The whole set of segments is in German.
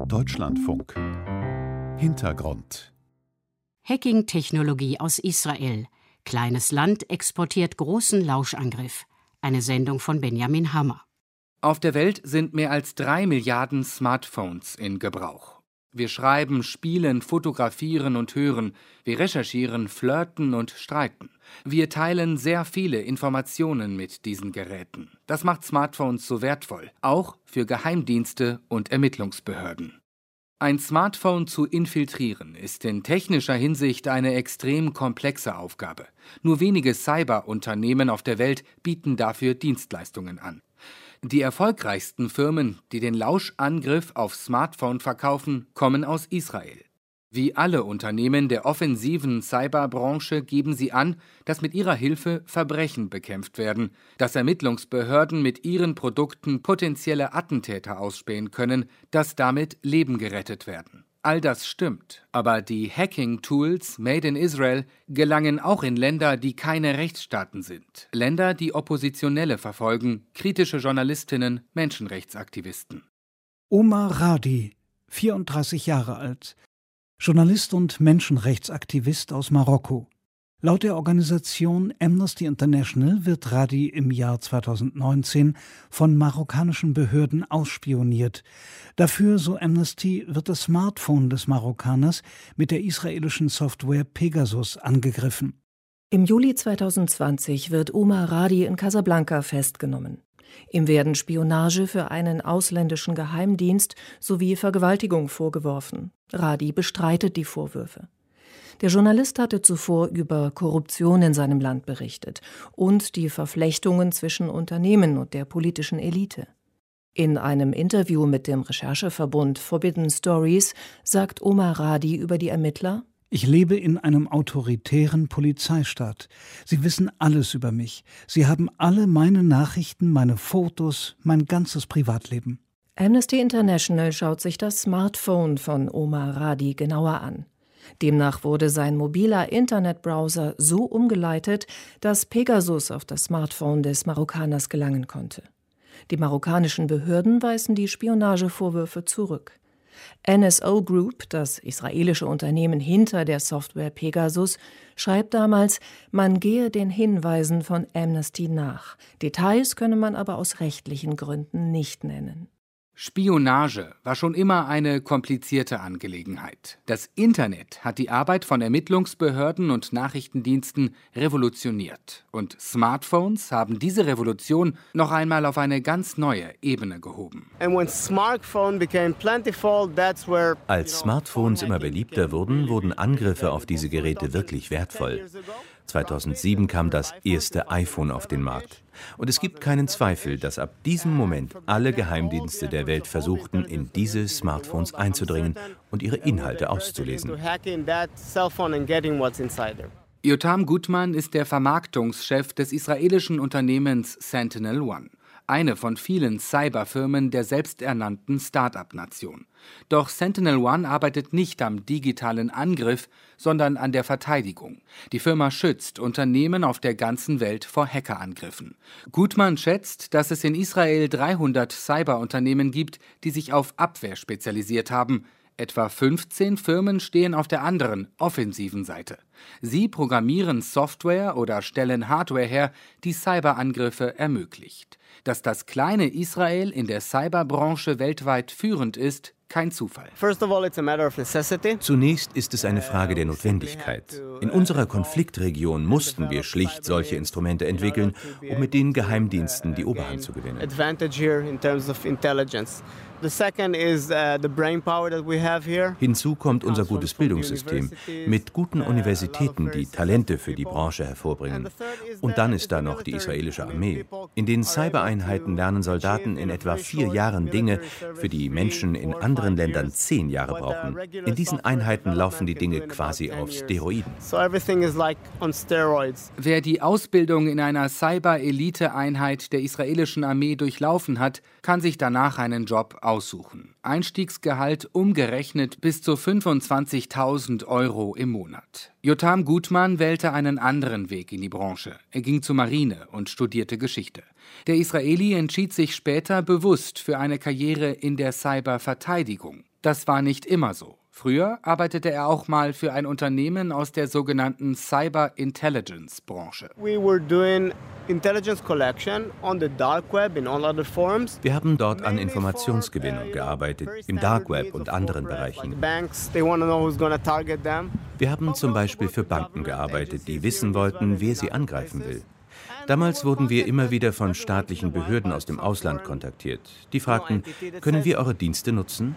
Deutschlandfunk. Hintergrund. Hacking-Technologie aus Israel. Kleines Land exportiert großen Lauschangriff. Eine Sendung von Benjamin Hammer. Auf der Welt sind mehr als 3 Milliarden Smartphones in Gebrauch. Wir schreiben, spielen, fotografieren und hören. Wir recherchieren, flirten und streiten. Wir teilen sehr viele Informationen mit diesen Geräten. Das macht Smartphones so wertvoll, auch für Geheimdienste und Ermittlungsbehörden. Ein Smartphone zu infiltrieren ist in technischer Hinsicht eine extrem komplexe Aufgabe. Nur wenige Cyberunternehmen auf der Welt bieten dafür Dienstleistungen an. Die erfolgreichsten Firmen, die den Lauschangriff auf Smartphone verkaufen, kommen aus Israel. Wie alle Unternehmen der offensiven Cyberbranche geben sie an, dass mit ihrer Hilfe Verbrechen bekämpft werden, dass Ermittlungsbehörden mit ihren Produkten potenzielle Attentäter ausspähen können, dass damit Leben gerettet werden. All das stimmt, aber die Hacking-Tools made in Israel gelangen auch in Länder, die keine Rechtsstaaten sind. Länder, die Oppositionelle verfolgen, kritische Journalistinnen, Menschenrechtsaktivisten. Omar Radi, 34 Jahre alt, Journalist und Menschenrechtsaktivist aus Marokko. Laut der Organisation Amnesty International wird Radi im Jahr 2019 von marokkanischen Behörden ausspioniert. Dafür, so Amnesty, wird das Smartphone des Marokkaners mit der israelischen Software Pegasus angegriffen. Im Juli 2020 wird Omar Radi in Casablanca festgenommen. Ihm werden Spionage für einen ausländischen Geheimdienst sowie Vergewaltigung vorgeworfen. Radi bestreitet die Vorwürfe. Der Journalist hatte zuvor über Korruption in seinem Land berichtet und die Verflechtungen zwischen Unternehmen und der politischen Elite. In einem Interview mit dem Rechercheverbund Forbidden Stories sagt Omar Radi über die Ermittler: Ich lebe in einem autoritären Polizeistaat. Sie wissen alles über mich. Sie haben alle meine Nachrichten, meine Fotos, mein ganzes Privatleben. Amnesty International schaut sich das Smartphone von Omar Radi genauer an. Demnach wurde sein mobiler Internetbrowser so umgeleitet, dass Pegasus auf das Smartphone des Marokkaners gelangen konnte. Die marokkanischen Behörden weisen die Spionagevorwürfe zurück. NSO Group, das israelische Unternehmen hinter der Software Pegasus, schreibt damals, man gehe den Hinweisen von Amnesty nach. Details könne man aber aus rechtlichen Gründen nicht nennen. Spionage war schon immer eine komplizierte Angelegenheit. Das Internet hat die Arbeit von Ermittlungsbehörden und Nachrichtendiensten revolutioniert. Und Smartphones haben diese Revolution noch einmal auf eine ganz neue Ebene gehoben. Als Smartphones immer beliebter wurden Angriffe auf diese Geräte wirklich wertvoll. 2007 kam das erste iPhone auf den Markt. Und es gibt keinen Zweifel, dass ab diesem Moment alle Geheimdienste der Welt versuchten, in diese Smartphones einzudringen und ihre Inhalte auszulesen. Yotam Gutman ist der Vermarktungschef des israelischen Unternehmens SentinelOne, eine von vielen Cyberfirmen der selbsternannten Start-up-Nation. Doch SentinelOne arbeitet nicht am digitalen Angriff, sondern an der Verteidigung. Die Firma schützt Unternehmen auf der ganzen Welt vor Hackerangriffen. Gutmann schätzt, dass es in Israel 300 Cyberunternehmen gibt, die sich auf Abwehr spezialisiert haben. Etwa 15 Firmen stehen auf der anderen, offensiven Seite. Sie programmieren Software oder stellen Hardware her, die Cyberangriffe ermöglicht. Dass das kleine Israel in der Cyberbranche weltweit führend ist, kein Zufall. Zunächst ist es eine Frage der Notwendigkeit. In unserer Konfliktregion mussten wir schlicht solche Instrumente entwickeln, um mit den Geheimdiensten die Oberhand zu gewinnen. Hinzu kommt unser gutes Bildungssystem mit guten Universitäten, die Talente für die Branche hervorbringen. Und dann ist da noch die israelische Armee. In den Cybereinheiten lernen Soldaten in etwa 4 Jahren Dinge, für die Menschen in anderen Ländern 10 Jahre brauchen. In diesen Einheiten laufen die Dinge quasi auf Steroiden. Wer die Ausbildung in einer Cyber-Elite-Einheit der israelischen Armee durchlaufen hat, kann sich danach einen Job aussuchen. Einstiegsgehalt umgerechnet bis zu 25.000 € im Monat. Yotam Gutman wählte einen anderen Weg in die Branche. Er ging zur Marine und studierte Geschichte. Der Israeli entschied sich später bewusst für eine Karriere in der Cyberverteidigung. Das war nicht immer so. Früher arbeitete er auch mal für ein Unternehmen aus der sogenannten Cyber-Intelligence-Branche. Wir haben dort an Informationsgewinnung gearbeitet, im Dark Web und anderen Bereichen. Wir haben zum Beispiel für Banken gearbeitet, die wissen wollten, wer sie angreifen will. Damals wurden wir immer wieder von staatlichen Behörden aus dem Ausland kontaktiert. Die fragten, können wir eure Dienste nutzen?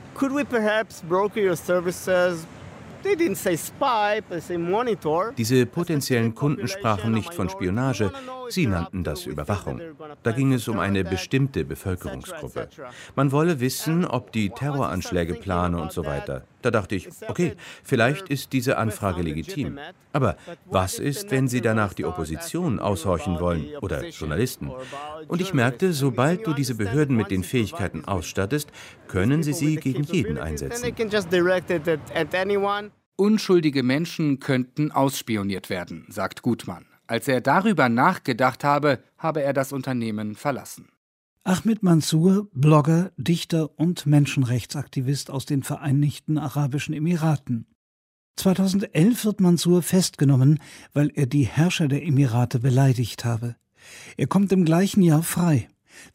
Diese potenziellen Kunden sprachen nicht von Spionage, sie nannten das Überwachung. Da ging es um eine bestimmte Bevölkerungsgruppe. Man wolle wissen, ob die Terroranschläge planen und so weiter. Da dachte ich, okay, vielleicht ist diese Anfrage legitim. Aber was ist, wenn Sie danach die Opposition aushorchen wollen oder Journalisten? Und ich merkte, sobald du diese Behörden mit den Fähigkeiten ausstattest, können sie sie gegen jeden einsetzen. Unschuldige Menschen könnten ausspioniert werden, sagt Gutmann. Als er darüber nachgedacht habe, habe er das Unternehmen verlassen. Ahmed Mansour, Blogger, Dichter und Menschenrechtsaktivist aus den Vereinigten Arabischen Emiraten. 2011 wird Mansour festgenommen, weil er die Herrscher der Emirate beleidigt habe. Er kommt im gleichen Jahr frei.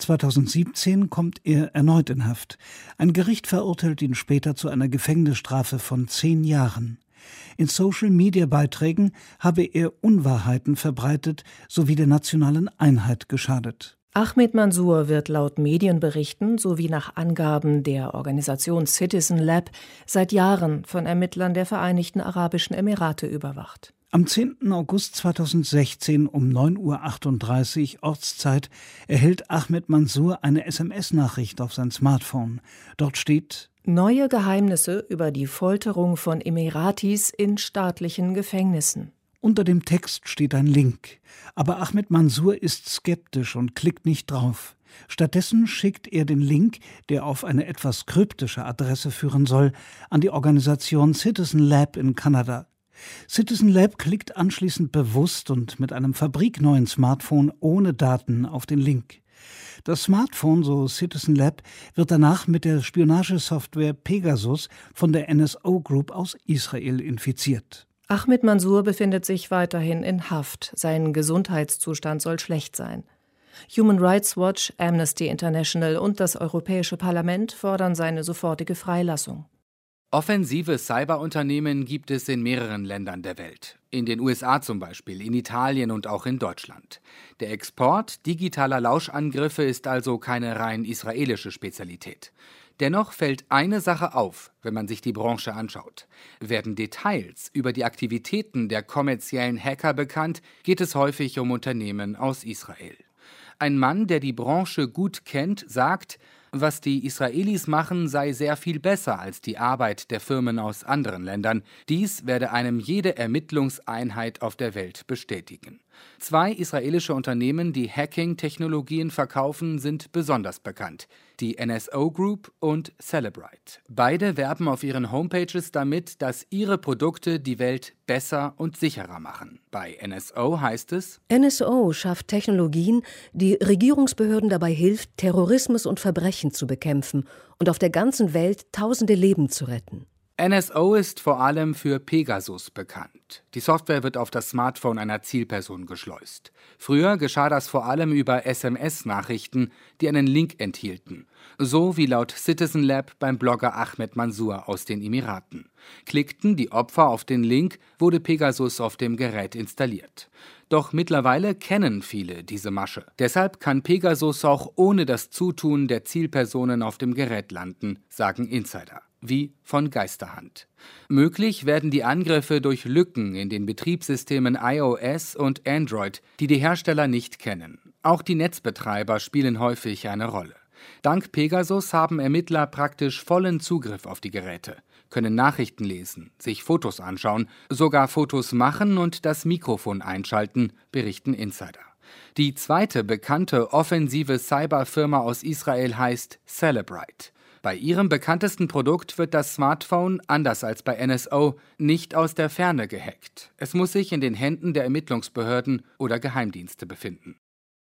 2017 kommt er erneut in Haft. Ein Gericht verurteilt ihn später zu einer Gefängnisstrafe von 10 Jahren. In Social-Media-Beiträgen habe er Unwahrheiten verbreitet sowie der nationalen Einheit geschadet. Ahmed Mansour wird laut Medienberichten sowie nach Angaben der Organisation Citizen Lab seit Jahren von Ermittlern der Vereinigten Arabischen Emirate überwacht. Am 10. August 2016 um 9:38 Uhr Ortszeit erhält Ahmed Mansour eine SMS-Nachricht auf sein Smartphone. Dort steht: Neue Geheimnisse über die Folterung von Emiratis in staatlichen Gefängnissen. Unter dem Text steht ein Link. Aber Ahmed Mansour ist skeptisch und klickt nicht drauf. Stattdessen schickt er den Link, der auf eine etwas kryptische Adresse führen soll, an die Organisation Citizen Lab in Kanada. Citizen Lab klickt anschließend bewusst und mit einem fabrikneuen Smartphone ohne Daten auf den Link. Das Smartphone, so Citizen Lab, wird danach mit der Spionagesoftware Pegasus von der NSO Group aus Israel infiziert. Ahmed Mansour befindet sich weiterhin in Haft. Sein Gesundheitszustand soll schlecht sein. Human Rights Watch, Amnesty International und das Europäische Parlament fordern seine sofortige Freilassung. Offensive Cyberunternehmen gibt es in mehreren Ländern der Welt. In den USA zum Beispiel, in Italien und auch in Deutschland. Der Export digitaler Lauschangriffe ist also keine rein israelische Spezialität. Dennoch fällt eine Sache auf, wenn man sich die Branche anschaut. Werden Details über die Aktivitäten der kommerziellen Hacker bekannt, geht es häufig um Unternehmen aus Israel. Ein Mann, der die Branche gut kennt, sagt, was die Israelis machen, sei sehr viel besser als die Arbeit der Firmen aus anderen Ländern. Dies werde einem jede Ermittlungseinheit auf der Welt bestätigen. 2 israelische Unternehmen, die Hacking-Technologien verkaufen, sind besonders bekannt. Die NSO Group und Cellebrite. Beide werben auf ihren Homepages damit, dass ihre Produkte die Welt besser und sicherer machen. Bei NSO heißt es: NSO schafft Technologien, die Regierungsbehörden dabei hilft, Terrorismus und Verbrechen zu bekämpfen und auf der ganzen Welt tausende Leben zu retten. NSO ist vor allem für Pegasus bekannt. Die Software wird auf das Smartphone einer Zielperson geschleust. Früher geschah das vor allem über SMS-Nachrichten, die einen Link enthielten. So wie laut Citizen Lab beim Blogger Ahmed Mansour aus den Emiraten. Klickten die Opfer auf den Link, wurde Pegasus auf dem Gerät installiert. Doch mittlerweile kennen viele diese Masche. Deshalb kann Pegasus auch ohne das Zutun der Zielpersonen auf dem Gerät landen, sagen Insider. Wie von Geisterhand. Möglich werden die Angriffe durch Lücken in den Betriebssystemen iOS und Android, die die Hersteller nicht kennen. Auch die Netzbetreiber spielen häufig eine Rolle. Dank Pegasus haben Ermittler praktisch vollen Zugriff auf die Geräte, können Nachrichten lesen, sich Fotos anschauen, sogar Fotos machen und das Mikrofon einschalten, berichten Insider. Die zweite bekannte offensive Cyberfirma aus Israel heißt Cellebrite. Bei ihrem bekanntesten Produkt wird das Smartphone, anders als bei NSO, nicht aus der Ferne gehackt. Es muss sich in den Händen der Ermittlungsbehörden oder Geheimdienste befinden.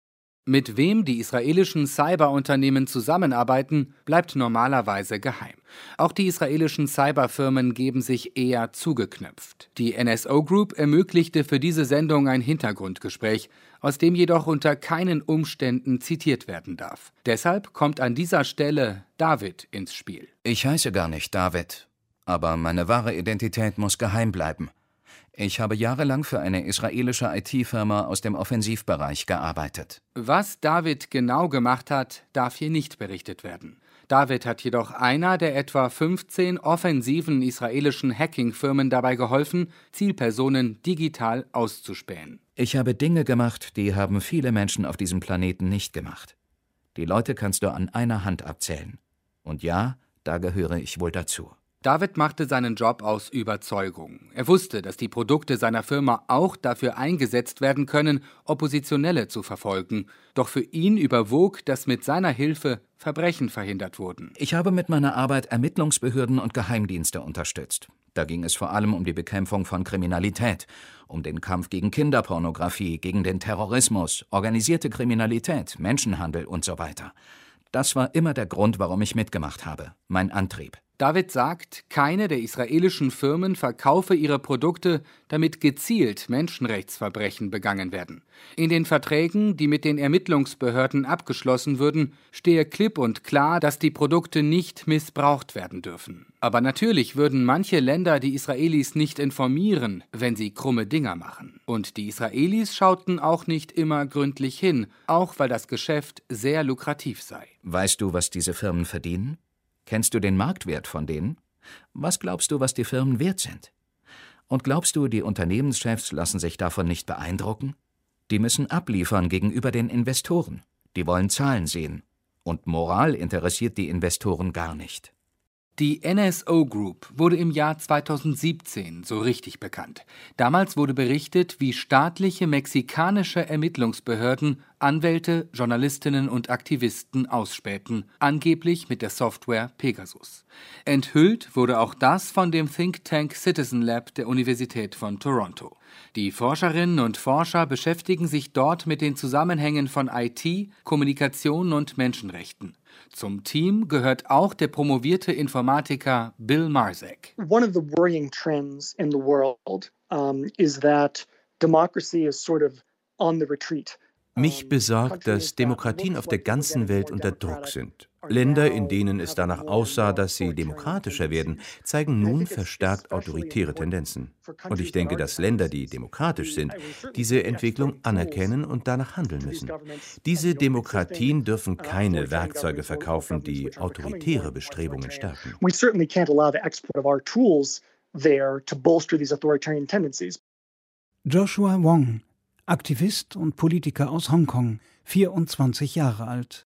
Mit wem die israelischen Cyberunternehmen zusammenarbeiten, bleibt normalerweise geheim. Auch die israelischen Cyberfirmen geben sich eher zugeknöpft. Die NSO Group ermöglichte für diese Sendung ein Hintergrundgespräch, aus dem jedoch unter keinen Umständen zitiert werden darf. Deshalb kommt an dieser Stelle David ins Spiel. Ich heiße gar nicht David, aber meine wahre Identität muss geheim bleiben. Ich habe jahrelang für eine israelische IT-Firma aus dem Offensivbereich gearbeitet. Was David genau gemacht hat, darf hier nicht berichtet werden. David hat jedoch einer der etwa 15 offensiven israelischen Hacking-Firmen dabei geholfen, Zielpersonen digital auszuspähen. Ich habe Dinge gemacht, die haben viele Menschen auf diesem Planeten nicht gemacht. Die Leute kannst du an einer Hand abzählen. Und ja, da gehöre ich wohl dazu. David machte seinen Job aus Überzeugung. Er wusste, dass die Produkte seiner Firma auch dafür eingesetzt werden können, Oppositionelle zu verfolgen. Doch für ihn überwog, dass mit seiner Hilfe Verbrechen verhindert wurden. Ich habe mit meiner Arbeit Ermittlungsbehörden und Geheimdienste unterstützt. Da ging es vor allem um die Bekämpfung von Kriminalität, um den Kampf gegen Kinderpornografie, gegen den Terrorismus, organisierte Kriminalität, Menschenhandel und so weiter. Das war immer der Grund, warum ich mitgemacht habe, mein Antrieb. David sagt, keine der israelischen Firmen verkaufe ihre Produkte, damit gezielt Menschenrechtsverbrechen begangen werden. In den Verträgen, die mit den Ermittlungsbehörden abgeschlossen würden, stehe klipp und klar, dass die Produkte nicht missbraucht werden dürfen. Aber natürlich würden manche Länder die Israelis nicht informieren, wenn sie krumme Dinger machen. Und die Israelis schauten auch nicht immer gründlich hin, auch weil das Geschäft sehr lukrativ sei. Weißt du, was diese Firmen verdienen? Kennst du den Marktwert von denen? Was glaubst du, was die Firmen wert sind? Und glaubst du, die Unternehmenschefs lassen sich davon nicht beeindrucken? Die müssen abliefern gegenüber den Investoren. Die wollen Zahlen sehen. Und Moral interessiert die Investoren gar nicht. Die NSO Group wurde im Jahr 2017 so richtig bekannt. Damals wurde berichtet, wie staatliche mexikanische Ermittlungsbehörden Anwälte, Journalistinnen und Aktivisten ausspähten, angeblich mit der Software Pegasus. Enthüllt wurde auch das von dem Think Tank Citizen Lab der Universität von Toronto. Die Forscherinnen und Forscher beschäftigen sich dort mit den Zusammenhängen von IT, Kommunikation und Menschenrechten. Zum Team gehört auch der promovierte Informatiker Bill Marzek. One of the worrying trends in the world is that democracy is sort of on the retreat. Mich besorgt, dass Demokratien auf der ganzen Welt unter Druck sind. Länder, in denen es danach aussah, dass sie demokratischer werden, zeigen nun verstärkt autoritäre Tendenzen. Und ich denke, dass Länder, die demokratisch sind, diese Entwicklung anerkennen und danach handeln müssen. Diese Demokratien dürfen keine Werkzeuge verkaufen, die autoritäre Bestrebungen stärken. We certainly can't allow the export of our tools there to bolster these authoritarian tendencies. Joshua Wong, Aktivist und Politiker aus Hongkong, 24 Jahre alt.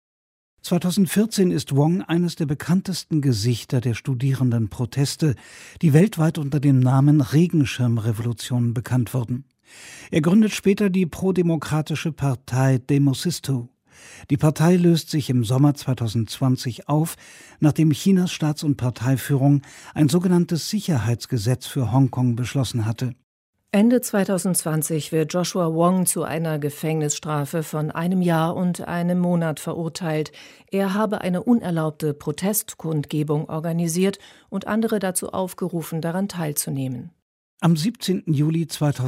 2014 ist Wong eines der bekanntesten Gesichter der Studierendenproteste, die weltweit unter dem Namen Regenschirmrevolution bekannt wurden. Er gründet später die prodemokratische Partei Demosisto. Die Partei löst sich im Sommer 2020 auf, nachdem Chinas Staats- und Parteiführung ein sogenanntes Sicherheitsgesetz für Hongkong beschlossen hatte. Ende 2020 wird Joshua Wong zu einer Gefängnisstrafe von 1 Jahr und 1 Monat verurteilt. Er habe eine unerlaubte Protestkundgebung organisiert und andere dazu aufgerufen, daran teilzunehmen. Am 17. Juli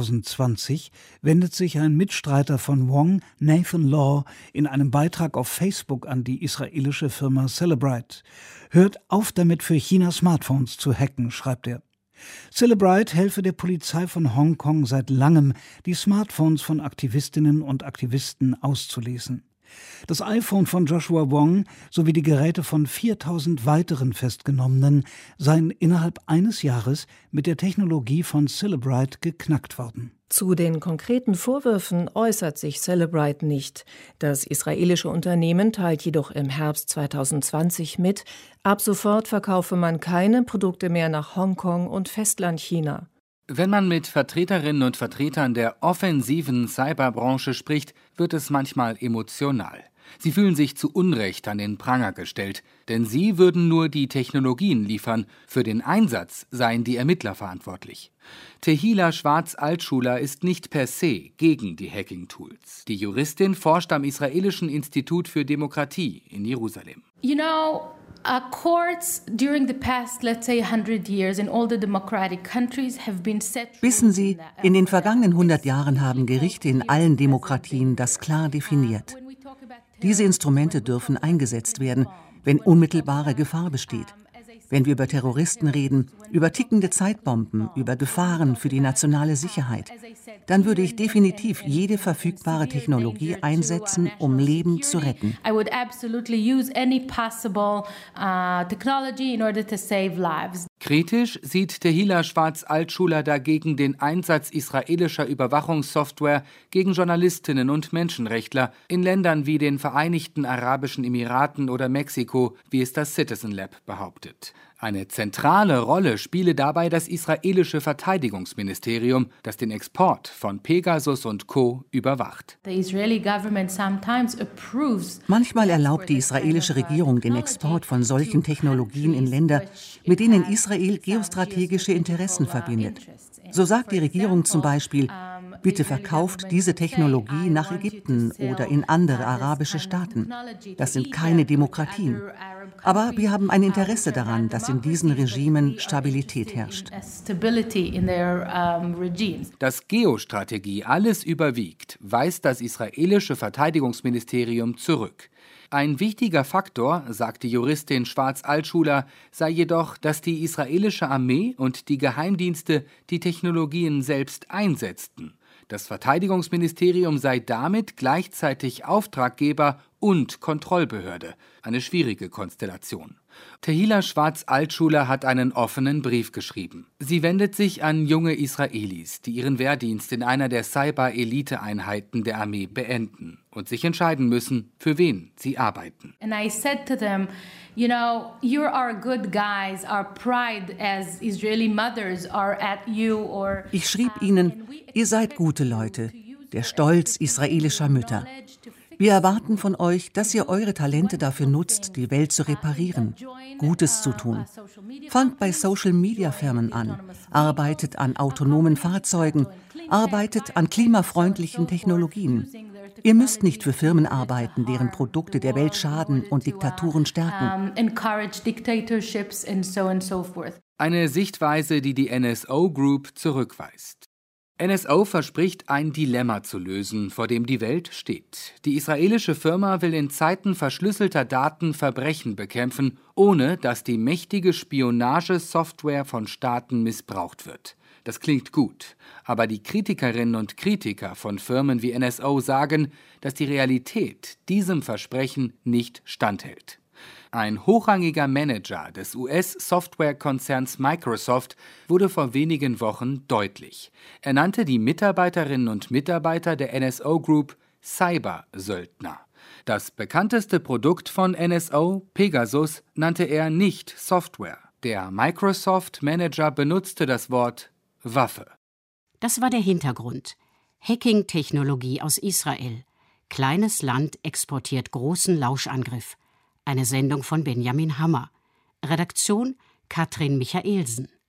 2020 wendet sich ein Mitstreiter von Wong, Nathan Law, in einem Beitrag auf Facebook an die israelische Firma Cellebrite. Hört auf damit, für China Smartphones zu hacken, schreibt er. Cellebrite helfe der Polizei von Hongkong seit langem, die Smartphones von Aktivistinnen und Aktivisten auszulesen. Das iPhone von Joshua Wong sowie die Geräte von 4000 weiteren Festgenommenen seien innerhalb eines Jahres mit der Technologie von Cellebrite geknackt worden. Zu den konkreten Vorwürfen äußert sich Cellebrite nicht. Das israelische Unternehmen teilt jedoch im Herbst 2020 mit, ab sofort verkaufe man keine Produkte mehr nach Hongkong und Festlandchina. Wenn man mit Vertreterinnen und Vertretern der offensiven Cyberbranche spricht, wird es manchmal emotional. Sie fühlen sich zu Unrecht an den Pranger gestellt, denn sie würden nur die Technologien liefern, für den Einsatz seien die Ermittler verantwortlich. Tehila Schwarz-Altschuler ist nicht per se gegen die Hacking-Tools. Die Juristin forscht am Israelischen Institut für Demokratie in Jerusalem. Courts during the past, let's say 100 years in all the democratic countries have been set. Wissen Sie, in den vergangenen 100 Jahren haben Gerichte in allen Demokratien das klar definiert. Diese Instrumente dürfen eingesetzt werden, wenn unmittelbare Gefahr besteht. Wenn wir über Terroristen reden, über tickende Zeitbomben, über Gefahren für die nationale Sicherheit, dann würde ich definitiv jede verfügbare Technologie einsetzen, um Leben zu retten. I would absolutely use any possible technology in order to save lives. Kritisch sieht Tehila Schwarz-Altschuler dagegen den Einsatz israelischer Überwachungssoftware gegen Journalistinnen und Menschenrechtler in Ländern wie den Vereinigten Arabischen Emiraten oder Mexiko, wie es das Citizen Lab behauptet. Eine zentrale Rolle spiele dabei das israelische Verteidigungsministerium, das den Export von Pegasus und Co. überwacht. Manchmal erlaubt die israelische Regierung den Export von solchen Technologien in Länder, mit denen Israel geostrategische Interessen verbindet. So sagt die Regierung zum Beispiel, bitte verkauft diese Technologie nach Ägypten oder in andere arabische Staaten. Das sind keine Demokratien. Aber wir haben ein Interesse daran, dass in diesen Regimen Stabilität herrscht. Dass Geostrategie alles überwiegt, weist das israelische Verteidigungsministerium zurück. Ein wichtiger Faktor, sagt die Juristin Schwarz-Altschuler, sei jedoch, dass die israelische Armee und die Geheimdienste die Technologien selbst einsetzten. Das Verteidigungsministerium sei damit gleichzeitig Auftraggeber und Kontrollbehörde. Eine schwierige Konstellation. Tehila Schwarz-Altschuler hat einen offenen Brief geschrieben. Sie wendet sich an junge Israelis, die ihren Wehrdienst in einer der Cyber-Elite-Einheiten der Armee beenden und sich entscheiden müssen, für wen sie arbeiten. And I said to them, you're our good guys, our pride as Israeli mothers are at you. Ich schrieb ihnen, ihr seid gute Leute, der Stolz israelischer Mütter. Wir erwarten von euch, dass ihr eure Talente dafür nutzt, die Welt zu reparieren, Gutes zu tun. Fangt bei Social-Media-Firmen an, arbeitet an autonomen Fahrzeugen, arbeitet an klimafreundlichen Technologien. Ihr müsst nicht für Firmen arbeiten, deren Produkte der Welt schaden und Diktaturen stärken. Eine Sichtweise, die die NSO Group zurückweist. NSO verspricht, ein Dilemma zu lösen, vor dem die Welt steht. Die israelische Firma will in Zeiten verschlüsselter Daten Verbrechen bekämpfen, ohne dass die mächtige Spionagesoftware von Staaten missbraucht wird. Das klingt gut, aber die Kritikerinnen und Kritiker von Firmen wie NSO sagen, dass die Realität diesem Versprechen nicht standhält. Ein hochrangiger Manager des US-Softwarekonzerns Microsoft wurde vor wenigen Wochen deutlich. Er nannte die Mitarbeiterinnen und Mitarbeiter der NSO Group Cyber-Söldner. Das bekannteste Produkt von NSO, Pegasus, nannte er nicht Software. Der Microsoft-Manager benutzte das Wort Waffe. Das war der Hintergrund. Hacking-Technologie aus Israel. Kleines Land exportiert großen Lauschangriff. Eine Sendung von Benjamin Hammer. Redaktion Katrin Michaelsen.